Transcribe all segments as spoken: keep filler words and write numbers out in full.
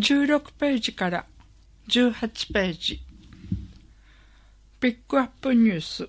じゅうろくページからじゅうはちページ。ピックアップニュース。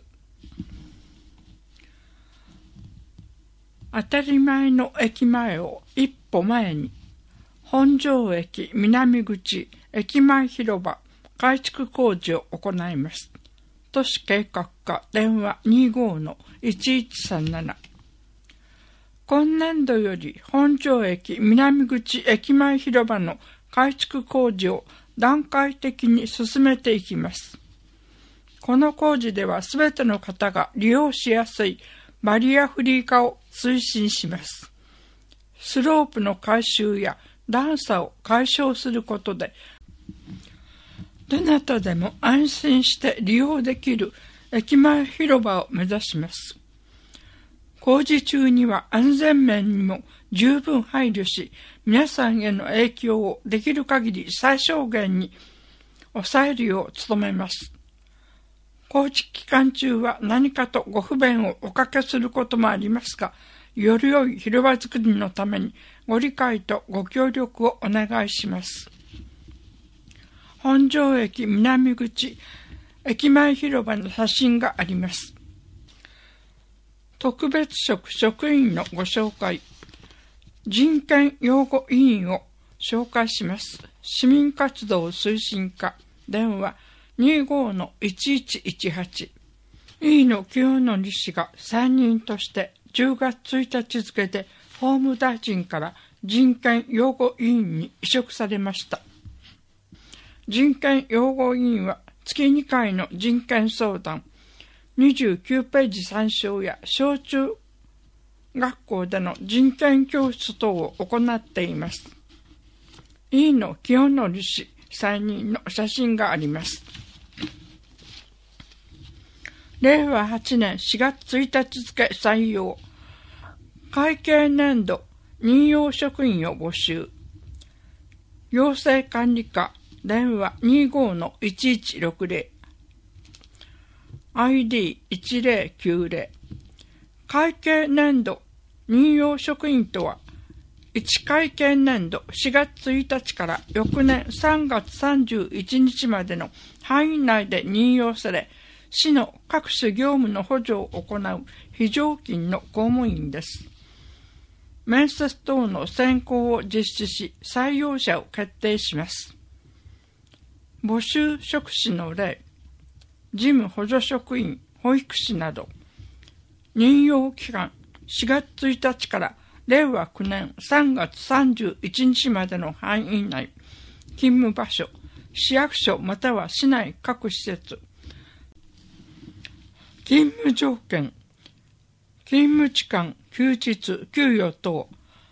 当たり前の駅前を一歩前に、本庄駅南口駅前広場改築工事を行います。都市計画課電話 にじゅうごのいちいちさんなな。今年度より本庄駅南口駅前広場の改築工事を段階的に進めていきます。この工事ではすべての方が利用しやすいバリアフリー化を推進します。スロープの改修や段差を解消することで、どなたでも安心して利用できる駅前広場を目指します。工事中には安全面にも十分配慮し、皆さんへの影響をできる限り最小限に抑えるよう努めます。工事期間中は何かとご不便をおかけすることもありますが、より良い広場づくりのためにご理解とご協力をお願いします。本庄駅南口駅前広場の写真があります。特別職職員のご紹介。人権擁護委員を紹介します。市民活動推進課電話 にじゅうごのいちいちいちはち。飯野清則氏が再任としてじゅうがつついたち付で法務大臣から人権擁護委員に委嘱されました。人権擁護委員は月にかいの人権相談、にじゅうきゅうページ参照や小中学校での人権教室等を行っています。飯野清則氏再任の写真があります。れいわはちねんしがつついたち付採用。会計年度任用職員を募集。行政管理課電話 にじゅうごのいちいちろくぜろ。アイディーいちぜろきゅうぜろ。会計年度任用職員とは、いち会計年度しがつついたちから翌年さんがつさんじゅういちにちまでの範囲内で任用され、市の各種業務の補助を行う非常勤の公務員です。面接等の選考を実施し、採用者を決定します。募集職種の例、事務補助職員、保育士など、任用期間しがつついたちかられいわきゅうねんさんがつさんじゅういちにちまでの範囲内、勤務場所、市役所または市内各施設、勤務条件、勤務時間、休日、給与等、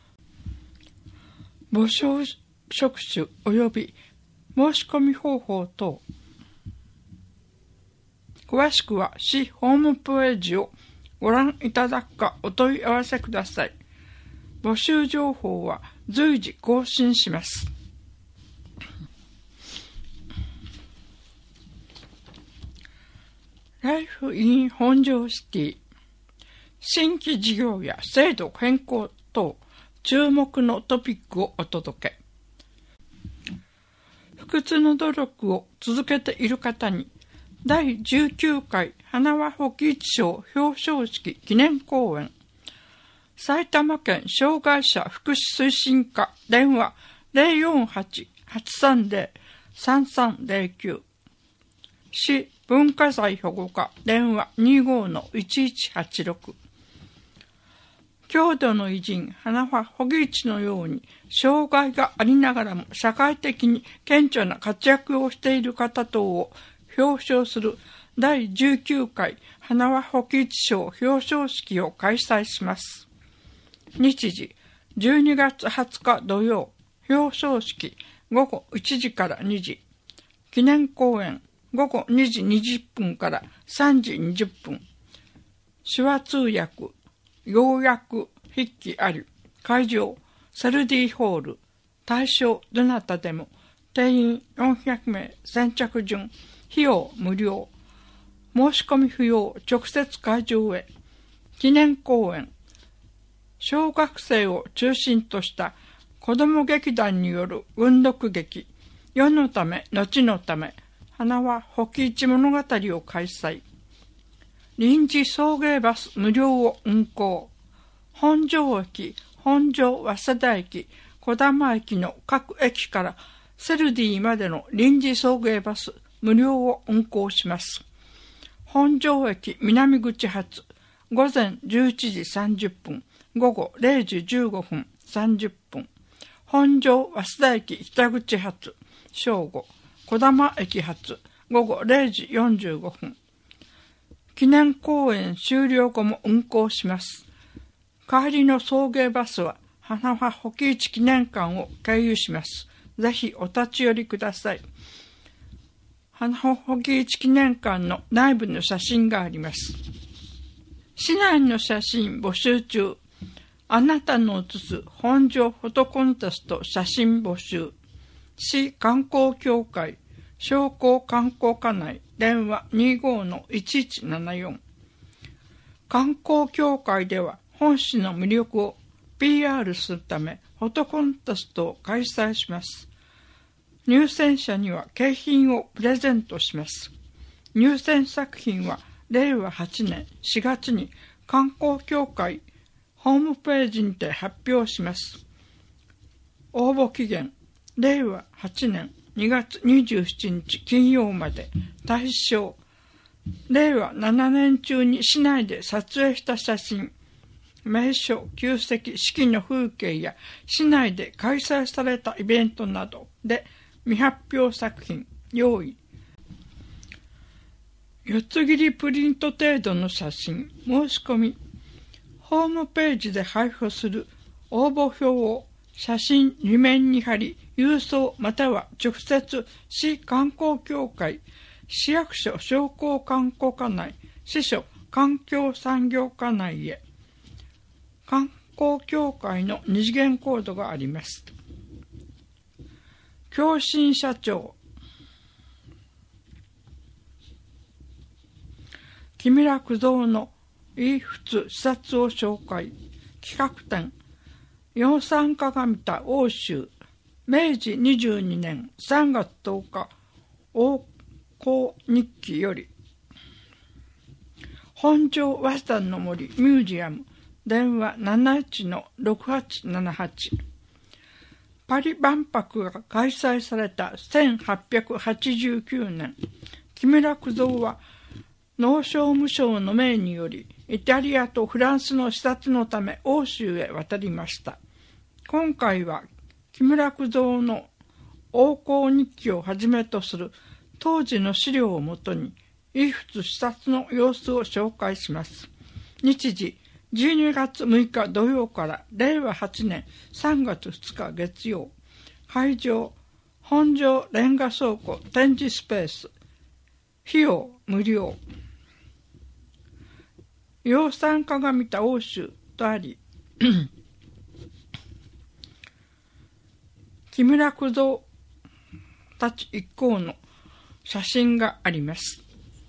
募集職種及び申し込み方法等。詳しくは市ホームページをご覧いただくかお問い合わせください。募集情報は随時更新します。ライフイン本庄シティ。新規事業や制度変更等注目のトピックをお届け。不屈の努力を続けている方にだいじゅうきゅうかい花輪保喜一賞表彰式記念講演。埼玉県障害者福祉推進課電話 ぜろよんはち はちさんぜろ さんさんぜろきゅう。市文化財保護課電話 にじゅうごのいちいちはちろく。郷土の偉人花輪保喜一のように障害がありながらも社会的に顕著な活躍をしている方等を表彰するだいじゅうきゅうかい花輪保喜一賞表彰式を開催します。日時じゅうにがつはつか土曜、表彰式ごごいちじからにじ、記念講演ごごにじにじゅっぷんからさんじにじゅっぷん、手話通訳、要約筆記あり、会場セルディホール、対象どなたでも、定員よんひゃくめい、先着順、費用無料、申し込み不要、直接会場へ。記念講演、小学生を中心とした子供劇団による文読劇、世のため、後のため、花は保木市物語を開催。臨時送迎バス無料を運行。本庄駅、本庄早稲田駅、児玉駅の各駅からセルディまでの臨時送迎バス無料を運行します。本庄駅南口発、午前じゅういちじさんじゅっぷん、午後れいじじゅうごふんさんじゅっぷん。本庄早稲田駅北口発、正午、児玉駅発、午後れいじよんじゅうごふん。記念公演終了後も運行します。帰りの送迎バスは花輪保木市記念館を経由します。ぜひお立ち寄りください。花輪保木市記念館の内部の写真があります。市内の写真募集中。あなたの写す本庄フォトコンテスト写真募集。市観光協会商工観光課内電話 にじゅうごのいちいちななよん。観光協会では本市の魅力を ピーアール するためフォトコンテストを開催します。入選者には景品をプレゼントします。入選作品はれいわはちねんしがつに観光協会ホームページにて発表します。応募期限れいわはちねんにがつにじゅうしちにち金曜まで。対象れいわななねん中に市内で撮影した写真、名所、旧跡、四季の風景や市内で開催されたイベントなどで未発表作品用意。四つ切りプリント程度の写真申し込み。ホームページで配布する応募表を写真に面に貼り、郵送または直接市観光協会、市役所商工観光課内、支所環境産業課内へ。観光協会の二次元コードがあります。共振社長木村九蔵のいいふつ視察を紹介。企画展養蚕鏡田奥州めいじにじゅうにねんさんがつとおか王光日記より。本庄早稲田の森ミュージアム電話なないちのろくはちななはち。パリ万博が開催されたせんはっぴゃくはちじゅうきゅうねん、木村九蔵は農商務省の命によりイタリアとフランスの視察のため欧州へ渡りました。今回は木村九蔵の王光日記をはじめとする当時の資料をもとに遺仏視察の様子を紹介します。日時じゅうにがつむいか土曜かられいわはちねんさんがつふつか月曜。会場本庄レンガ倉庫展示スペース。費用無料。養蚕鏡田奥州とあり木村九蔵たち一行の写真があります。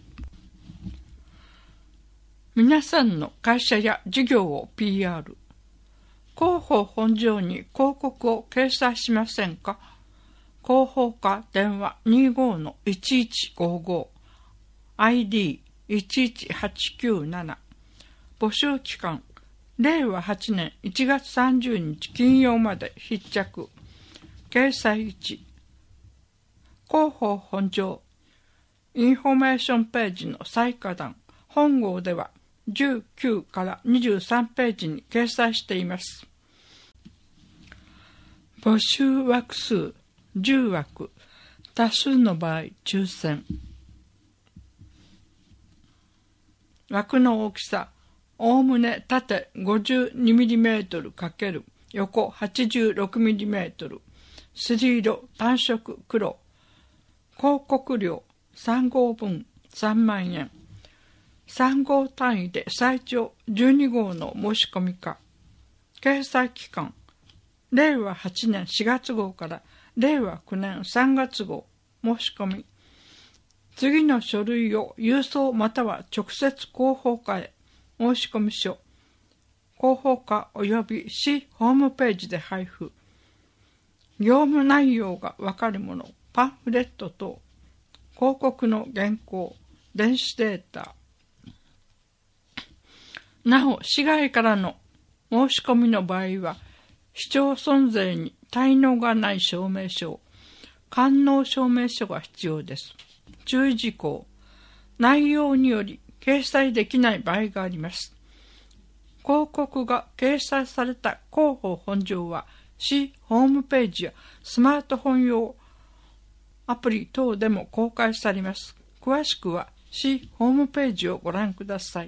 皆さんの会社や事業を ピーアール。広報本庄に広告を掲載しませんか？広報課電話 にじゅうごのいちいちごご。アイディーいちいちはちきゅうなな。募集期間れいわはちねんいちがつさんじゅうにち金曜まで必着。掲載いち。広報本庄インフォメーションページの最下段本号ではじゅうきゅうからにじゅうさんページに掲載しています。募集枠数じゅうわく、多数の場合抽選。枠の大きさおおむね縦 ごじゅうにミリメートル× 横 はちじゅうろくミリメートル、すり色単色黒。広告料さんごうぶんさんまんえん。さんごう単位で最長じゅうにごうの申し込みか。掲載期間れいわはちねんしがつごうかられいわきゅうねんさんがつごう申し込み。次の書類を郵送または直接広報課へ。申込書広報課および市ホームページで配布。 業務内容がわかるもの、パンフレット等、広告の原稿、電子データ。なお、市外からの申し込みの場合は、市町村税に滞納がない証明書、完納証明書が必要です。注意事項。内容により掲載できない場合があります。広告が掲載された広報本上は、市ホームページやスマートフォン用アプリ等でも公開されます。詳しくは市ホームページをご覧ください。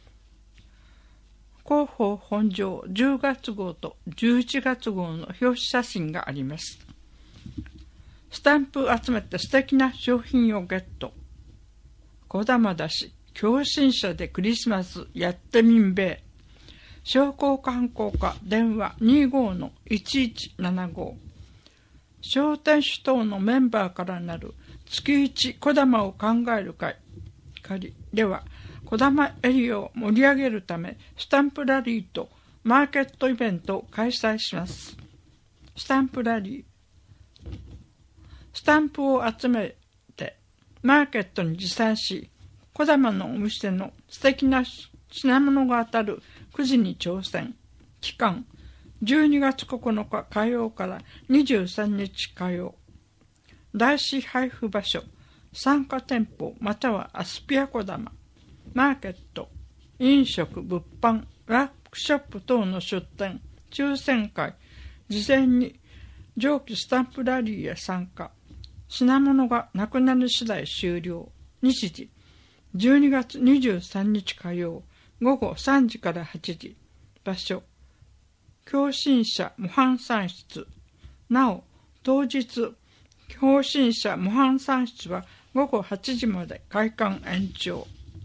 広報本上じゅうがつ号とじゅういちがつ号の表紙写真があります。スタンプ集めて素敵な商品をゲット。こだまだし、共振者でクリスマスやってみんべえ。商工観光課電話 にじゅうごのいちいちななご。商店主等のメンバーからなる月一こだまを考える会では、こだまエリアを盛り上げるため、スタンプラリーとマーケットイベントを開催します。スタンプラリー。スタンプを集めて、マーケットに持参し、こだまのお店の素敵な品物が当たるくじに挑戦。期間、じゅうにがつここのか火曜からにじゅうさんにち火曜。台紙配布場所、参加店舗またはアスピアこだま。マーケット、飲食、物販、ワークショップ等の出店、抽選会、事前に上記スタンプラリーへ参加。品物がなくなる次第終了。日時、じゅうにがつにじゅうさんにち火曜、ごごさんじからはちじ。場所、共振者模範産室。なお、当日、共振者模範産室はごごはちじまで開館延長。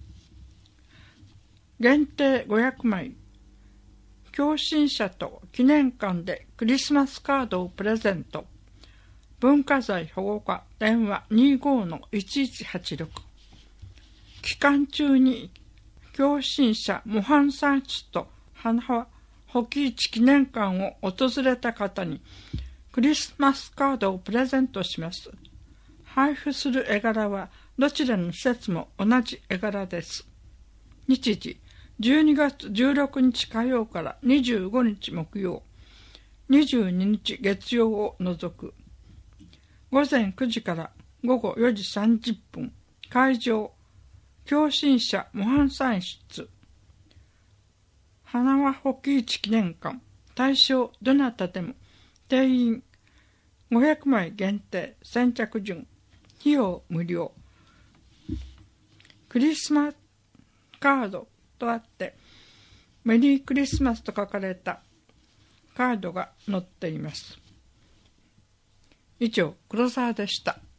限定ごひゃくまい。共振者と記念館でクリスマスカードをプレゼント。文化財保護課電話 にじゅうごのいちいちはちろく。期間中に共振者模範産室と花保木市記念館を訪れた方にクリスマスカードをプレゼントします。配布する絵柄はどちらの施設も同じ絵柄です。日時、じゅうにがつじゅうろくにち火曜からにじゅうごにち木曜、にじゅうににち月曜を除く。午前くじからごごよじさんじゅっぷん、会場、共振者模範産室、花輪保木市記念館、対象どなたでも、定員ごひゃくまい限定、先着順、費用無料。クリスマスカードとあって、メリークリスマスと書かれたカードが載っています。以上、黒沢でした。